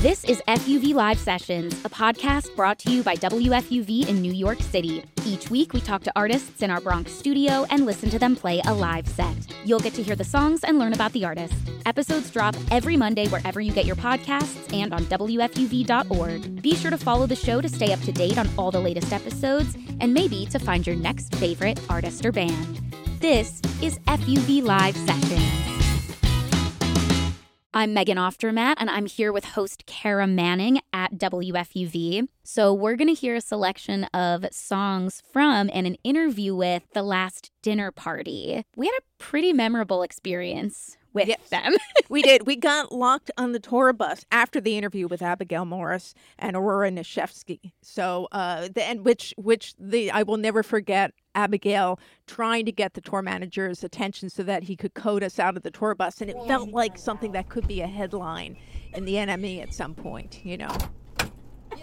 This is FUV Live Sessions, a podcast brought to you by WFUV in New York City. Each week, we talk to artists in our Bronx studio and listen to them play a live set. You'll get to hear the songs and learn about the artist. Episodes drop every Monday wherever you get your podcasts and on WFUV.org. Be sure to follow the show to stay up to date on all the latest episodes and maybe to find your next favorite artist or band. This is FUV Live Sessions. I'm Megan Oftermatt, and I'm here with host Kara Manning at WFUV. So we're going to hear a selection of songs from and an interview with The Last Dinner Party. We had a pretty memorable experience with them. We did. We got locked on the tour bus after the interview with Abigail Morris and Aurora Nashevsky. So, I will never forget Abigail trying to get the tour manager's attention so that he could code us out of the tour bus. And it felt like something that could be a headline in the NME at some point, you know. Yay!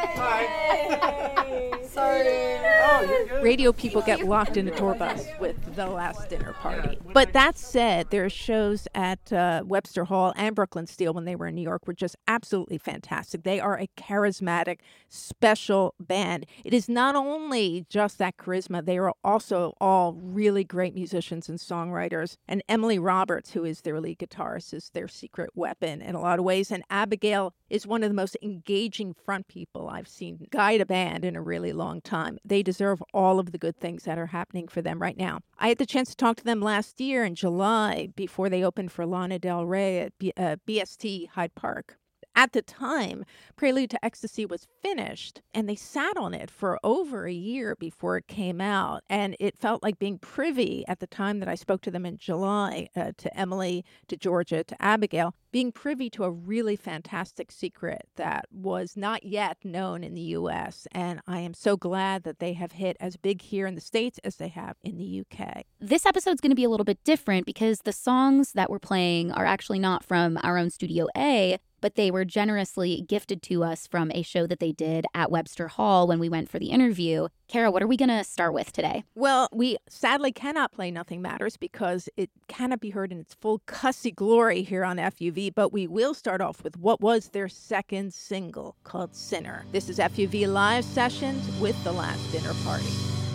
Hi. Sorry. Oh, you're good. Radio people get locked in a tour bus with The Last Dinner Party. But that said, their shows at Webster Hall and Brooklyn Steel when they were in New York were just absolutely fantastic. They are a charismatic, special band. It is not only just that charisma, they are also all really great musicians and songwriters. And Emily Roberts, who is their lead guitarist, is their secret weapon in a lot of ways. And Abigail is one of the most engaging front people I've seen guide a band in a really long time. They deserve all of the good things that are happening for them right now. I had the chance to talk to them last year in July before they opened for Lana Del Rey at BST Hyde Park. At the time, Prelude to Ecstasy was finished, and they sat on it for over a year before it came out. And it felt like being privy at the time that I spoke to them in July, to Emily, to Georgia, to Abigail, being privy to a really fantastic secret that was not yet known in the U.S. And I am so glad that they have hit as big here in the States as they have in the U.K. This episode's going to be a little bit different because the songs that we're playing are actually not from our own Studio A, but they were generously gifted to us from a show that they did at Webster Hall when we went for the interview. Kara, what are we going to start with today? Well, we sadly cannot play Nothing Matters because it cannot be heard in its full cussy glory here on FUV, but we will start off with what was their second single called Sinner. This is FUV Live Sessions with The Last Dinner Party.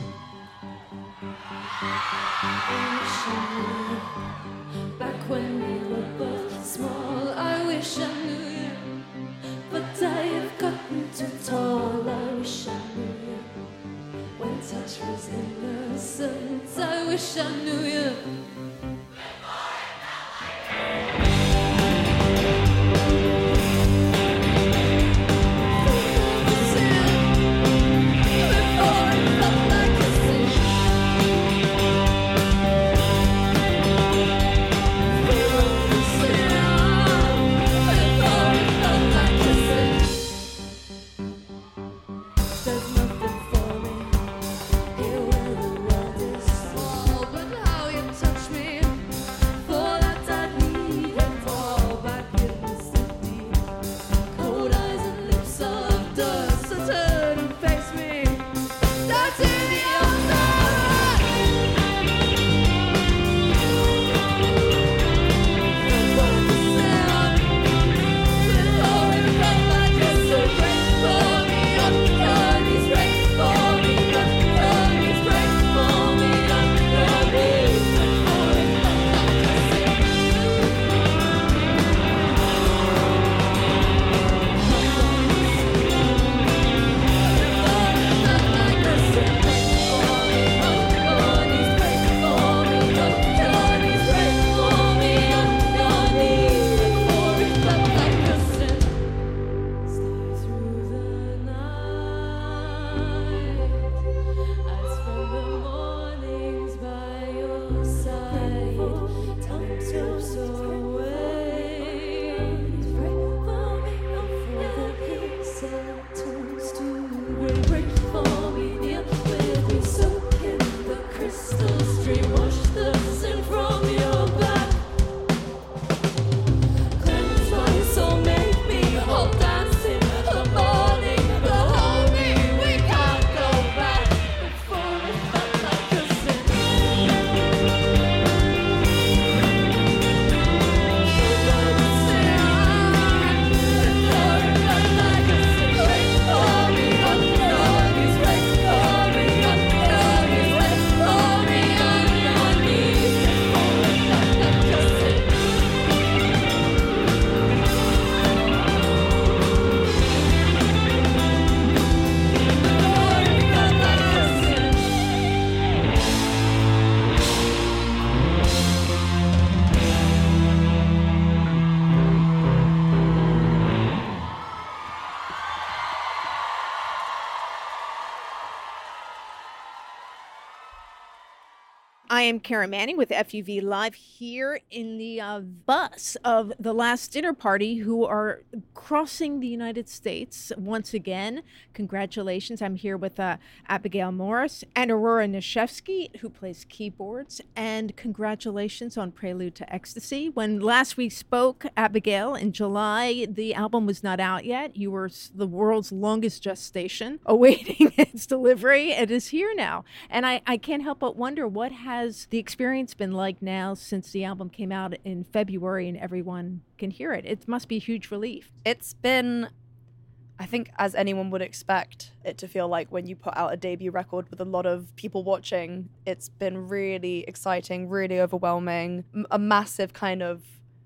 Back when we were both small, I wish I knew you, but I have gotten too tall. I wish I knew you when touch was innocent. I wish I knew you. There's nothing for me here where the world is small, but how I am Kara Manning with FUV Live here in the bus of The Last Dinner Party, who are crossing the United States once again. Congratulations. I'm here with Abigail Morris and Aurora Nashevsky, who plays keyboards. And congratulations on Prelude to Ecstasy. When last we spoke, Abigail, in July, the album was not out yet. You were the world's longest gestation awaiting its delivery. It is here now. And I can't help but wonder, what has the experience been like now since the album came out in February and everyone can hear it? It must be a huge relief. It's been, I think, as anyone would expect it to feel like when you put out a debut record with a lot of people watching. It's been really exciting, really overwhelming, a massive kind of,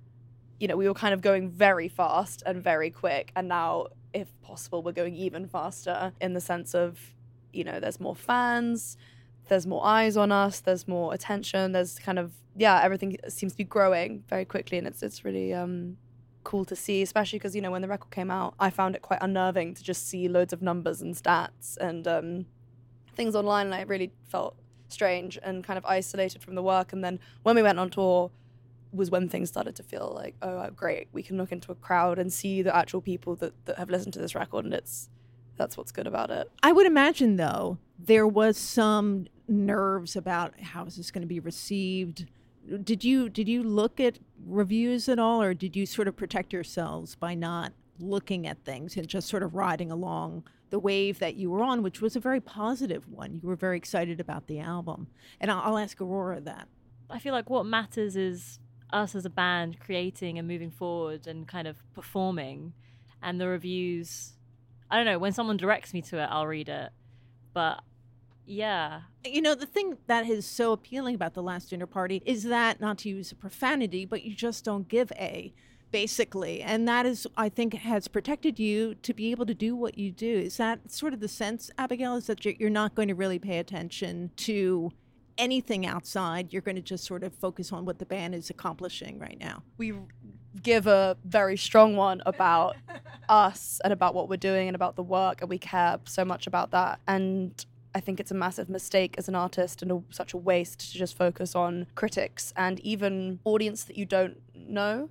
we were kind of going very fast and very quick. And now, if possible, we're going even faster in the sense of, there's more fans, there's more eyes on us, there's more attention, there's kind of, everything seems to be growing very quickly, and it's really cool to see, especially because, when the record came out, I found it quite unnerving to just see loads of numbers and stats and things online, and I really felt strange and kind of isolated from the work. And then when we went on tour was when things started to feel like, oh, great, we can look into a crowd and see the actual people that have listened to this record, and that's what's good about it. I would imagine, though, there was some nerves about how is this going to be received. Did you look at reviews at all, or did you sort of protect yourselves by not looking at things and just sort of riding along the wave that you were on, which was a very positive one? You were very excited about the album. And I'll ask Aurora that. I feel like what matters is us as a band creating and moving forward and kind of performing, and the reviews, I don't know, when someone directs me to it, I'll read it. But yeah. The thing that is so appealing about The Last Dinner Party is that, not to use a profanity, but you just don't give a, basically. And that is, I think, has protected you to be able to do what you do. Is that sort of the sense, Abigail, is that you're not going to really pay attention to anything outside? You're going to just sort of focus on what the band is accomplishing right now? We give a very strong one about us and about what we're doing and about the work, and we care so much about that. And I think it's a massive mistake as an artist and such a waste to just focus on critics and even audience that you don't know.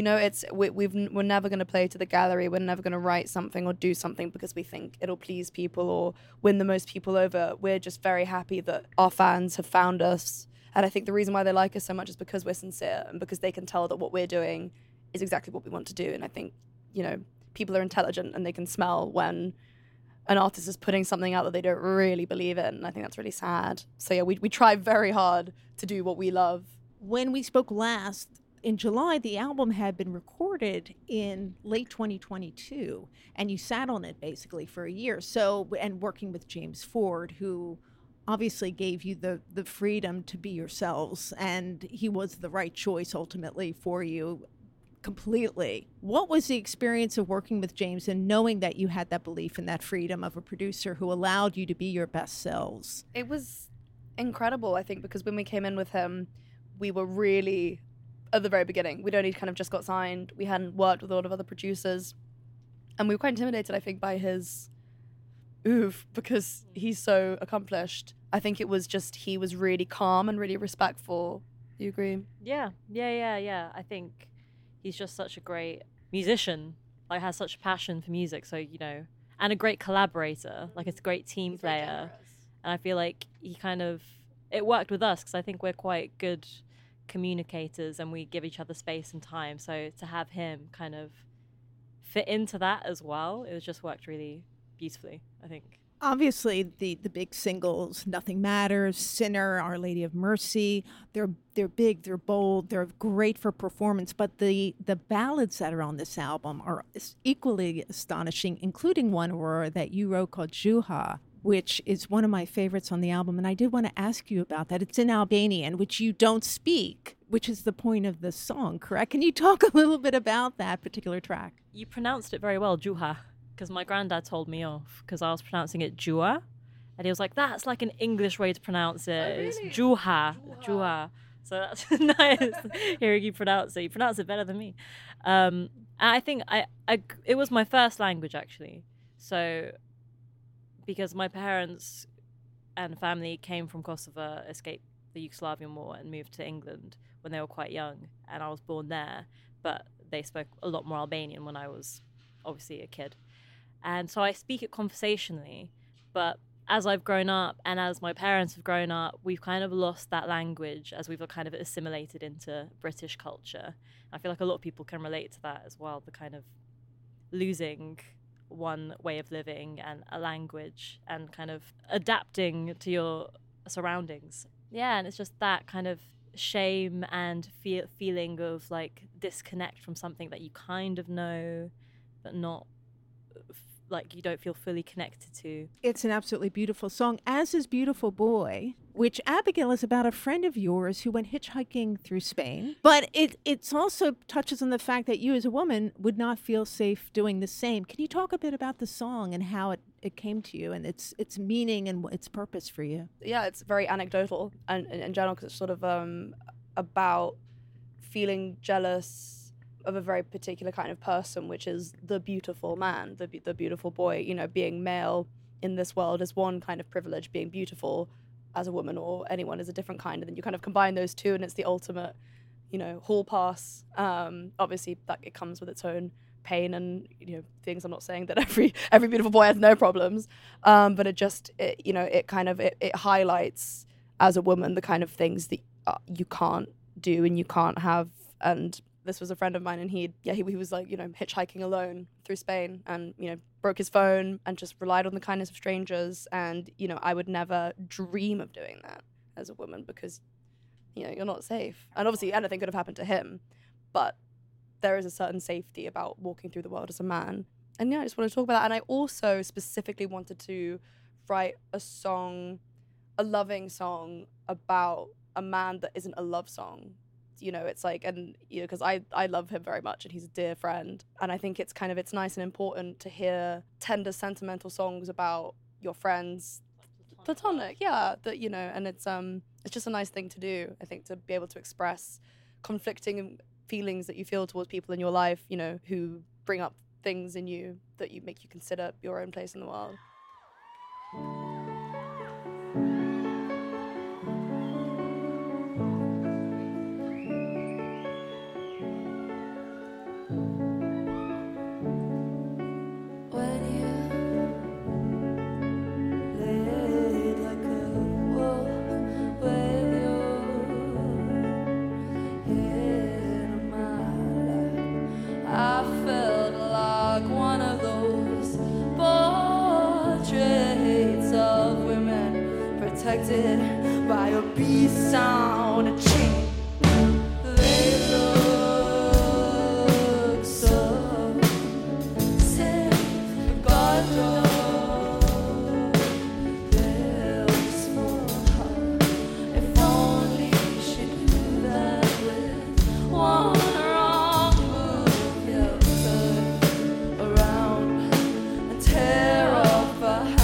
We're never going to play to the gallery. We're never going to write something or do something because we think it'll please people or win the most people over. We're just very happy that our fans have found us. And I think the reason why they like us so much is because we're sincere and because they can tell that what we're doing is exactly what we want to do. And I think, people are intelligent and they can smell when an artist is putting something out that they don't really believe in. And I think that's really sad. So yeah, we try very hard to do what we love. When we spoke last, in July, the album had been recorded in late 2022, and you sat on it basically for a year. So, and working with James Ford, who obviously gave you the freedom to be yourselves, and he was the right choice ultimately for you completely. What was the experience of working with James and knowing that you had that belief and that freedom of a producer who allowed you to be your best selves? It was incredible, I think, because when we came in with him, we were really, at the very beginning, we'd only kind of just got signed. We hadn't worked with a lot of other producers. And we were quite intimidated, I think, by his oof, because he's so accomplished. I think it was just, he was really calm and really respectful. You agree? Yeah. I think he's just such a great musician, like has such a passion for music. So, and a great collaborator, like it's a great team player. And I feel like it worked with us because I think we're quite good communicators and we give each other space and time. So to have him kind of fit into that as well, it was just worked really beautifully, I think. Obviously, the big singles, Nothing Matters, Sinner, Our Lady of Mercy, they're big, they're bold, they're great for performance, but the ballads that are on this album are equally astonishing, including one, Aurora, that you wrote called Juha, which is one of my favorites on the album. And I did want to ask you about that. It's in Albanian, which you don't speak, which is the point of the song, correct? Can you talk a little bit about that particular track? You pronounced it very well, Juha, because my granddad told me off because I was pronouncing it Jua. And he was like, that's like an English way to pronounce it. Oh, really? It's Juha. So that's nice hearing you pronounce it. You pronounce it better than me. And I think it was my first language, actually. So because my parents and family came from Kosovo, escaped the the Yugoslavian war and moved to England when they were quite young, and I was born there, but they spoke a lot more Albanian when I was obviously a kid. And so I speak it conversationally, but as I've grown up and as my parents have grown up, we've kind of lost that language as we've kind of assimilated into British culture. I feel like a lot of people can relate to that as well, the kind of losing one way of living and a language and kind of adapting to your surroundings. Yeah, and it's just that kind of shame and feeling of like disconnect from something that you kind of know, but not like you don't feel fully connected to. It's an absolutely beautiful song, as is Beautiful Boy, which, Abigail, is about a friend of yours who went hitchhiking through Spain. But it's also touches on the fact that you as a woman would not feel safe doing the same. Can you talk a bit about the song and how it came to you and its meaning and its purpose for you? Yeah, it's very anecdotal and in general, because it's sort of about feeling jealous of a very particular kind of person, which is the beautiful man, the beautiful boy. You know, being male in this world is one kind of privilege, being beautiful as a woman or anyone is a different kind, and then you kind of combine those two and it's the ultimate, you know, hall pass. Obviously that it comes with its own pain and, you know, things. I'm not saying that every beautiful boy has no problems, but it highlights as a woman the kind of things that you can't do and you can't have. And this was a friend of mine, and he was like, you know, hitchhiking alone through Spain, and, you know, broke his phone and just relied on the kindness of strangers. And, you know, I would never dream of doing that as a woman because, you know, you're not safe. And obviously anything could have happened to him, but there is a certain safety about walking through the world as a man. And yeah, I just want to talk about that. And I also specifically wanted to write a song, a loving song about a man that isn't a love song. You know, it's like, and, you know, because I love him very much and he's a dear friend. And I think it's nice and important to hear tender, sentimental songs about your friends. Platonic, yeah. That, you know, and it's just a nice thing to do, I think, to be able to express conflicting feelings that you feel towards people in your life, you know, who bring up things in you that make you consider your own place in the world. Protected by a beast on a chain. They look so safe, God knows they'll small heart. If only she knew that with one wrong move, you'll turn around and tear off a hand.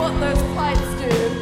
what those pipes do.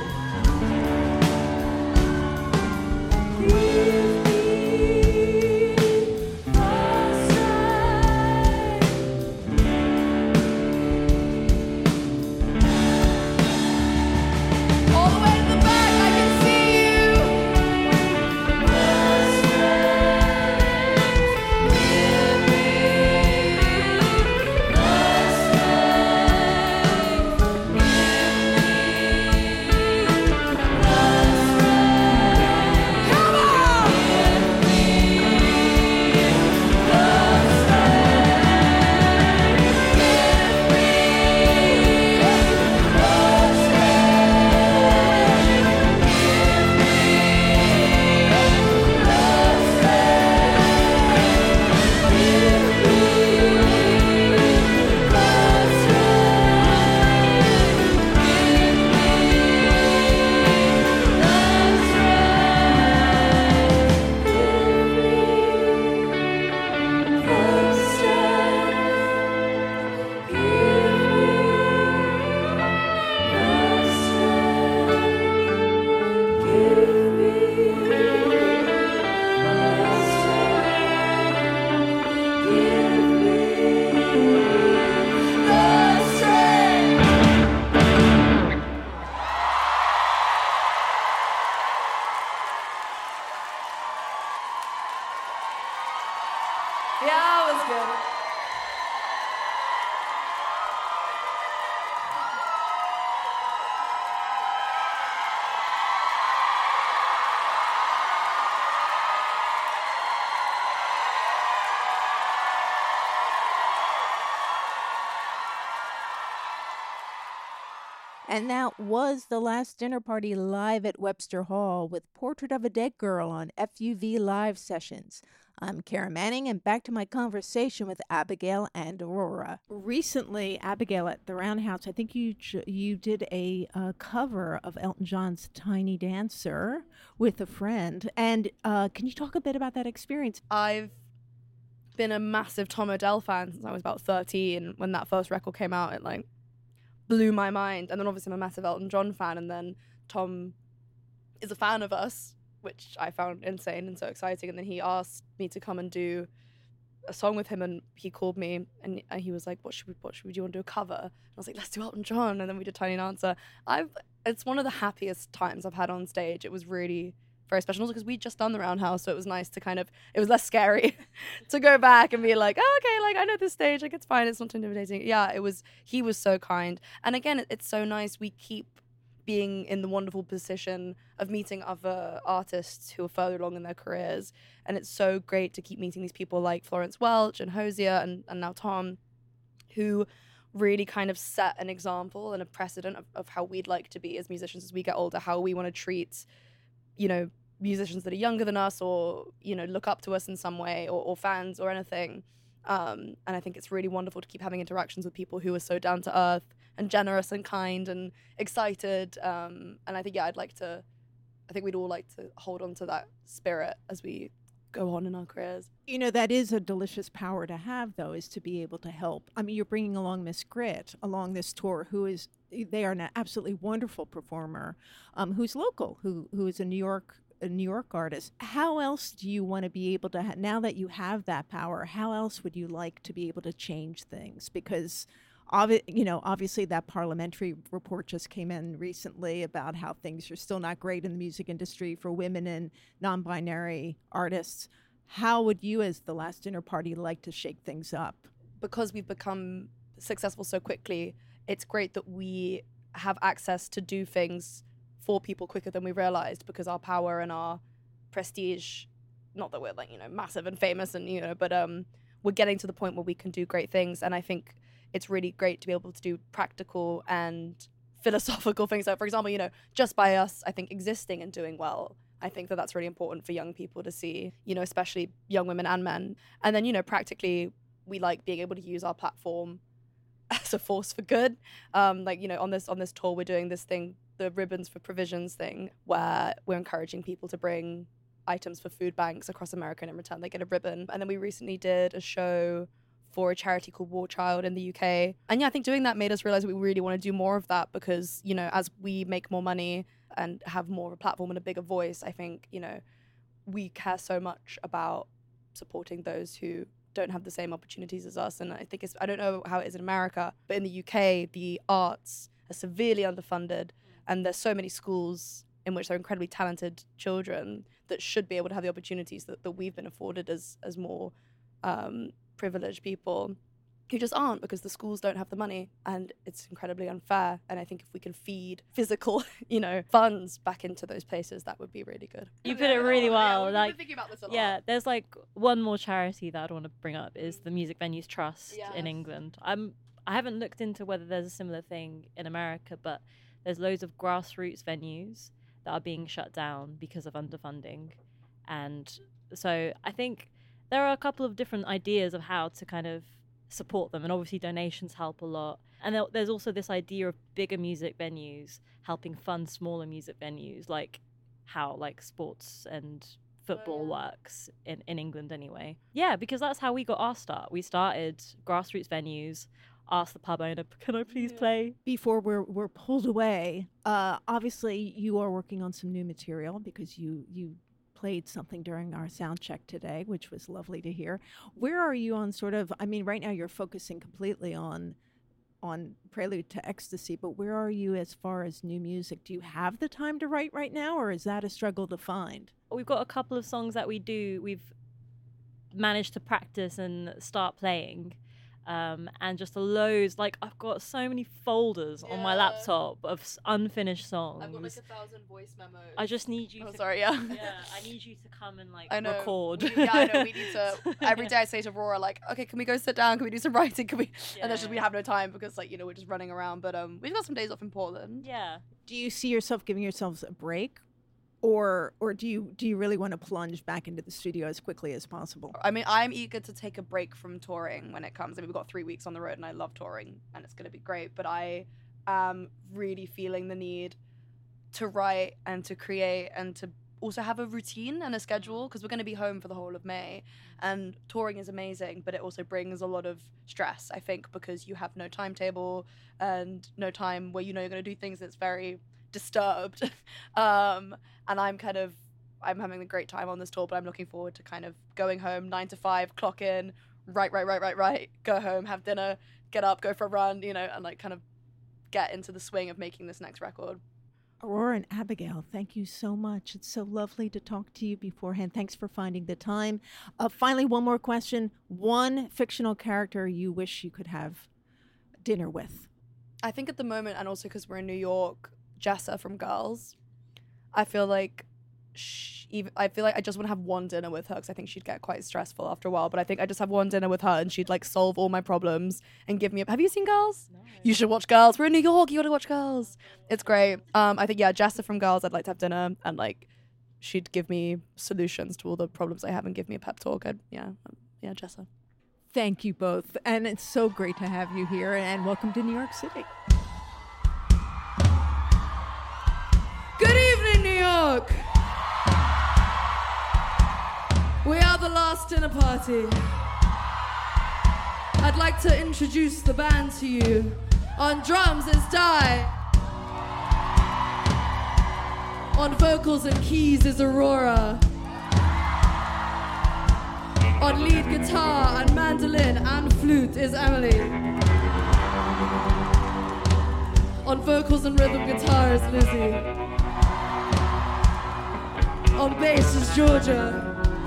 Yeah, it was good. And that was The Last Dinner Party live at Webster Hall with Portrait of a Dead Girl on FUV Live Sessions. I'm Kara Manning, and back to my conversation with Abigail and Aurora. Recently, Abigail, at the Roundhouse, I think you did a cover of Elton John's Tiny Dancer with a friend. And can you talk a bit about that experience? I've been a massive Tom Odell fan since I was about 13. When that first record came out, it like blew my mind. And then obviously I'm a massive Elton John fan, and then Tom is a fan of us, which I found insane and so exciting. And then he asked me to come and do a song with him, and he called me and he was like, what should we do? You want to do a cover? And I was like, let's do Elton John. And then we did Tiny Dancer. It's one of the happiest times I've had on stage. It was really very special, also because we'd just done the Roundhouse, so it was nice to it was less scary to go back and be like, oh, okay, like I know this stage, like it's fine, it's not too intimidating. Yeah, he was so kind. And again, it's so nice we keep being in the wonderful position of meeting other artists who are further along in their careers. And it's so great to keep meeting these people like Florence Welch and Hosier and now Tom, who really kind of set an example and a precedent of how we'd like to be as musicians as we get older, how we want to treat, musicians that are younger than us or, look up to us in some way or fans or anything. And I think it's really wonderful to keep having interactions with people who are so down to earth and generous and kind and excited. And I think, I think we'd all like to hold on to that spirit as we go on in our careers. That is a delicious power to have, though, is to be able to help. I mean, you're bringing along Miss Grit along this tour, they are an absolutely wonderful performer, who's local, who is a New York artist. How else do you want to be able to, now that you have that power, how else would you like to be able to change things? Because obviously that parliamentary report just came in recently about how things are still not great in the music industry for women and non-binary artists. How would you, as The Last Dinner Party, like to shake things up? Because we've become successful so quickly, it's great that we have access to do things for people quicker than we realized, because our power and our prestige, not that we're massive and famous and but we're getting to the point where we can do great things. And I think it's really great to be able to do practical and philosophical things. So for example, just by us, I think, existing and doing well, I think that that's really important for young people to see, especially young women and men. And then, practically, we like being able to use our platform as a force for good. On this tour, we're doing this thing, the Ribbons for Provisions thing, where we're encouraging people to bring items for food banks across America, and in return they get a ribbon. And then we recently did a show for a charity called War Child in the UK. And yeah, I think doing that made us realize we really want to do more of that because, you know, as we make more money and have more of a platform and a bigger voice, I think, you know, we care so much about supporting those who don't have the same opportunities as us. And I think I don't know how it is in America, but in the UK, the arts are severely underfunded. And there's so many schools in which there are incredibly talented children that should be able to have the opportunities that we've been afforded as more privileged people who just aren't, because the schools don't have the money, and it's incredibly unfair. And I think if we can feed physical, you know, funds back into those places, that would be really good. You put it really well. We've like, been thinking about this a lot. yeah, there's like one more charity that I'd want to bring up is the Music Venues Trust in Yes. England. I haven't looked into whether there's a similar thing in America, but there's loads of grassroots venues that are being shut down because of underfunding. And so I think there are a couple of different ideas of how to kind of support them, and obviously donations help a lot. And there's also this idea of bigger music venues helping fund smaller music venues, like how like sports and football works in England anyway. Yeah, because that's how we got our start. We started grassroots venues, asked the pub owner, can I please play? Before we're pulled away, obviously you are working on some new material because you played something during our sound check today, which was lovely to hear. Where are you on sort of, I mean, right now you're focusing completely on Prelude to Ecstasy, but where are you as far as new music? Do you have the time to write right now, or is that a struggle to find? We've got a couple of songs that we've managed to practice and start playing. And just loads, like I've got so many folders on my laptop of unfinished songs. I've got like 1,000 voice memos. I just need you yeah. I need you to come and like I know. record. I know. We need to, every day I say to Aurora, like, okay, can we go sit down? Can we do some writing? Can we? And then we have no time because, like, you know, we're just running around. But we've got some days off in Portland. Yeah. Do you see yourself giving yourselves a break? Or do you really want to plunge back into the studio as quickly as possible? I mean, I'm eager to take a break from touring when it comes. I mean, we've got 3 weeks on the road and I love touring and it's going to be great. But I am really feeling the need to write and to create and to also have a routine and a schedule, because we're going to be home for the whole of May. And touring is amazing, but it also brings a lot of stress, I think, because you have no timetable and no time where you know you're going to do things that's very disturbed. And I'm having a great time on this tour, but I'm looking forward to kind of going home 9 to 5, clock in, write, go home, have dinner, get up, go for a run, you know, and like kind of get into the swing of making this next record. Aurora and Abigail, thank you so much. It's so lovely to talk to you beforehand. Thanks for finding the time. Finally, one more question. One fictional character you wish you could have dinner with? I think at the moment, and also because we're in New York, Jessa from Girls. I feel like I just want to have one dinner with her because I think she'd get quite stressful after a while. But I think I just have one dinner with her and she'd like solve all my problems and give me Have you seen Girls? No. You should watch Girls. We're in New York. You got to watch Girls. It's great. I think, yeah, Jessa from Girls, I'd like to have dinner and like she'd give me solutions to all the problems I have and give me a pep talk. Yeah, Jessa. Thank you both. And it's so great to have you here, and welcome to New York City. Good evening, New York. We are the last dinner party. I'd like to introduce the band to you. On drums is Di. On vocals and keys is Aurora. On lead guitar and mandolin and flute is Emily. On vocals and rhythm guitar is Lizzie. On bass is Georgia.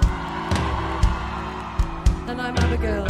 And I'm Abigail.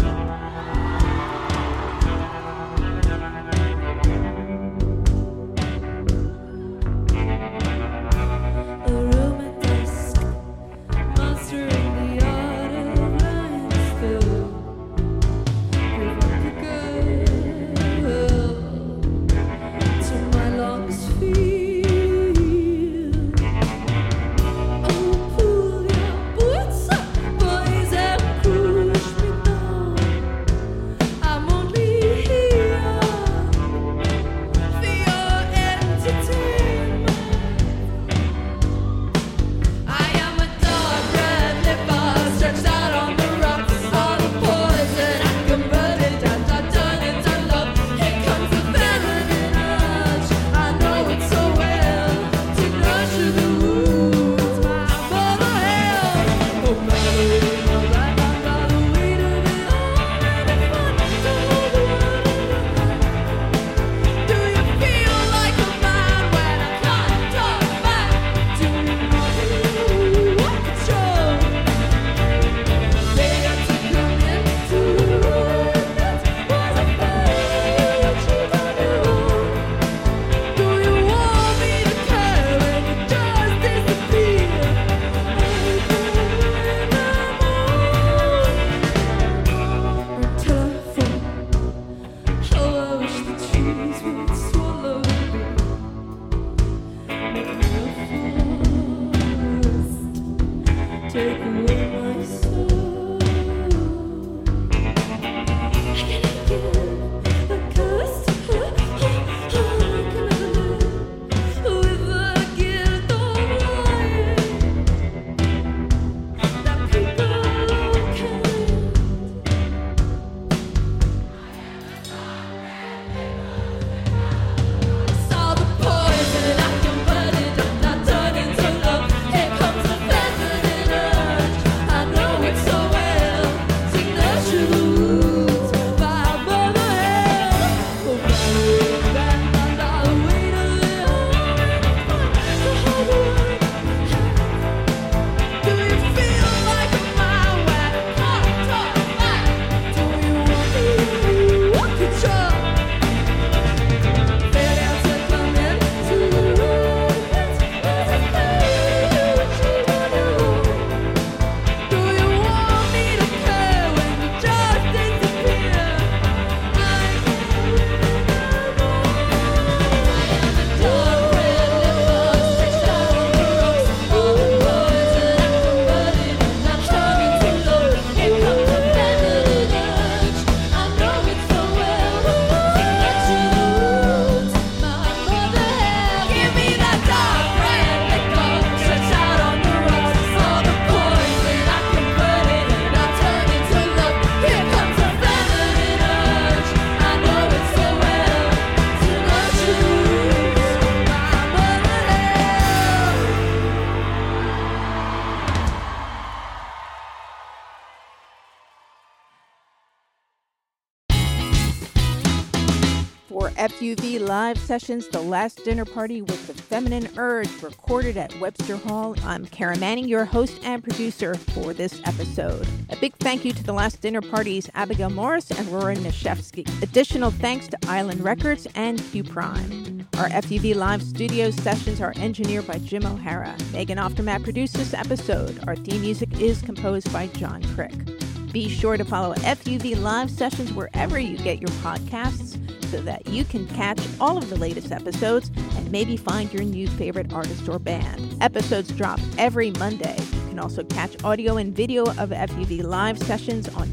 FUV Live Sessions, The Last Dinner Party with the Feminine Urge, recorded at Webster Hall. I'm Kara Manning, your host and producer for this episode. A big thank you to The Last Dinner Party's Abigail Morris and Rory Nashevsky. Additional thanks to Island Records and Q Prime. Our FUV Live studio sessions are engineered by Jim O'Hara. Megan Oftermatt produced this episode. Our theme music is composed by John Crick. Be sure to follow FUV Live Sessions wherever you get your podcasts so that you can catch all of the latest episodes and maybe find your new favorite artist or band. Episodes drop every Monday. You can also catch audio and video of FUV Live Sessions on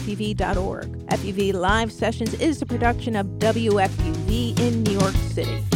WFUV.org. FUV Live Sessions is a production of WFUV in New York City.